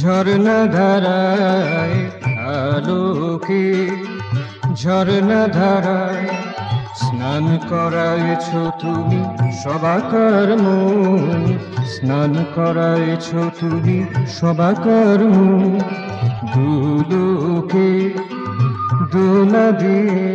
ঝরনা ধারায় আলোকে ঝরনা ধারায় স্নান করাইছ তুমি সবাকার মন, স্নান করাইছ তুমি সবাকার মন। দুলোকে দোলা দিয়ে,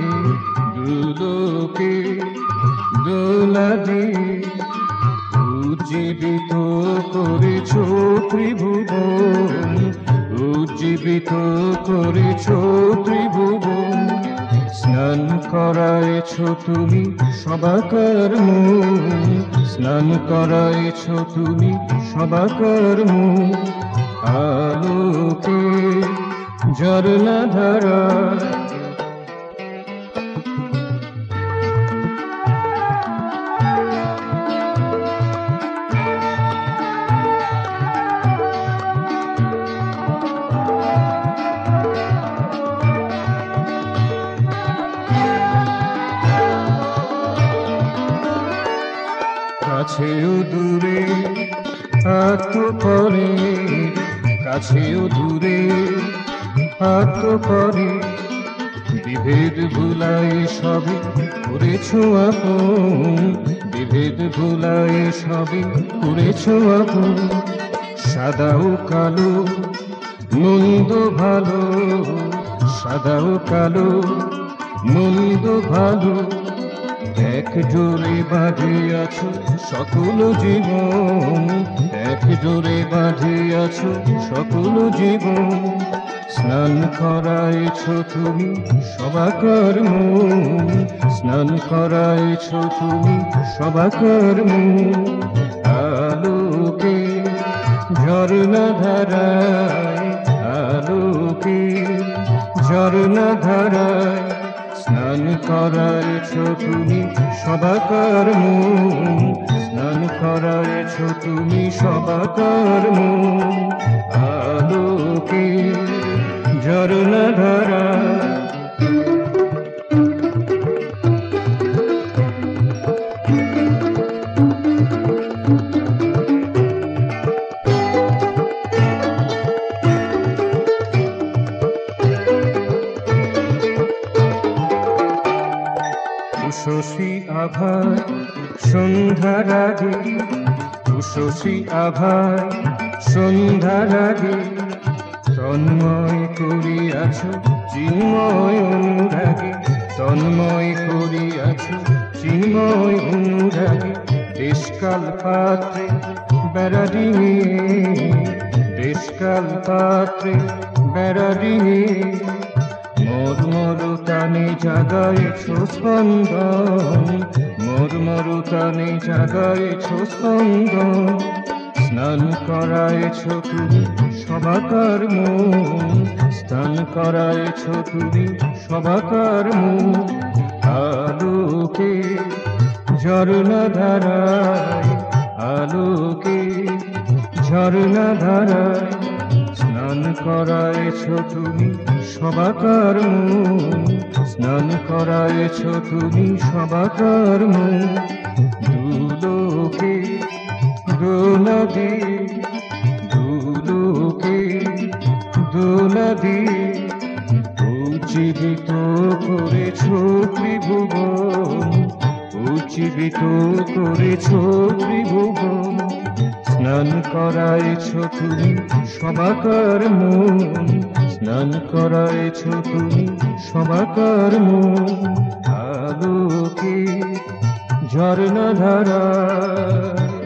দুলোকে দোলা দিয়ে উজ্জীবিত করেছ ত্রিভুবন, উজ্জীবিত করেছ ত্রিভুবন। স্নান করাইছ তুমি সবাকার মন, স্নান করাইছ তুমি সবাকার মন। আলোকে ঝরনা ধারা কাছেও দূরে আত্মপরে, কাছেও দূরে আত্মপরে বিভেদ ভুলাই সবে করেছ আপন, বিভেদ ভুলাই সবে করেছ আপন। সাদা ও কালো মন্দ ভালো, সাদা ও কালো মন্দ ভালো এক জোরে বাঁধিয়াছ সকল জীবন, এক জোরে বাঁধিয়াছ সকল জীবন। স্নান করাইছ তুমি সবাকার মন, স্নান করাইছ তুমি সবাকার মন। আলোকে ঝরনা ধারায়, আলোকে ঝরনা ধারায় স্নান করাইছ তুমি সবাকার মন, স্নান করাইছ তুমি সবাকার মন। আলোকে ঝরনা ধারা উষসী আভায় সন্ধ্যার আগে, উষসী আভায় সন্ধ্যার আগে তন্ময় করিয়াছ চিন্ময় অনুরাগে, তন্ময় করিয়াছ চিন্ময় অনুরাগে। দেশকাল পাত্রে বেড়া ডিঙে, দেশকাল পাত্রে বেড়া ডিঙে মর্মরতানে জাগাইছ স্পন্দন, মর্মরতানে জাগাইছ স্পন্দন। স্নান করাইছ তুমি সবাকার মন, স্নান করাইছ তুমি সবাকার মন। আলোকে ঝরনা ধারায়, আলোকে ঝরনা ধারায় স্নান করাইছ তুমি সবাকার মন, স্নান করাইছ তুমি সবাকার মন। দুলোকে দোলা দিয়ে, দুলোকে দোলা দিয়ে উজ্জীবিত করেছ ত্রিভুবন, উজ্জীবিত করেছ ত্রিভুবন। স্নান করাইছ তুমি সবাকার মন, স্নান করাইছ তুমি সবাকার মন। আলোকে ঝরনা ধারা